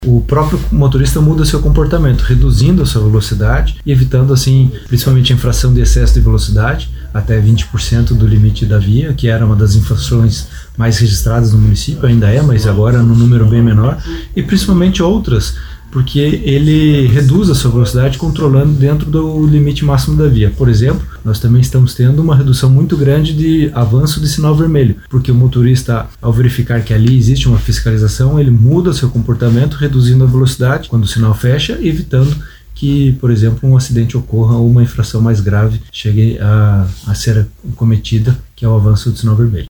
O próprio motorista muda seu comportamento, reduzindo a sua velocidade e evitando, assim, principalmente a infração de excesso de velocidade, até 20% do limite da via, que era uma das infrações mais registradas no município, ainda é, mas agora num número bem menor, e principalmente outras, porque ele reduz a sua velocidade controlando dentro do limite máximo da via. Por exemplo, nós também estamos tendo uma redução muito grande de avanço de sinal vermelho, porque o motorista, ao verificar que ali existe uma fiscalização, ele muda seu comportamento, reduzindo a velocidade quando o sinal fecha, evitando que, por exemplo, um acidente ocorra ou uma infração mais grave chegue a ser cometida, que é o avanço do sinal vermelho.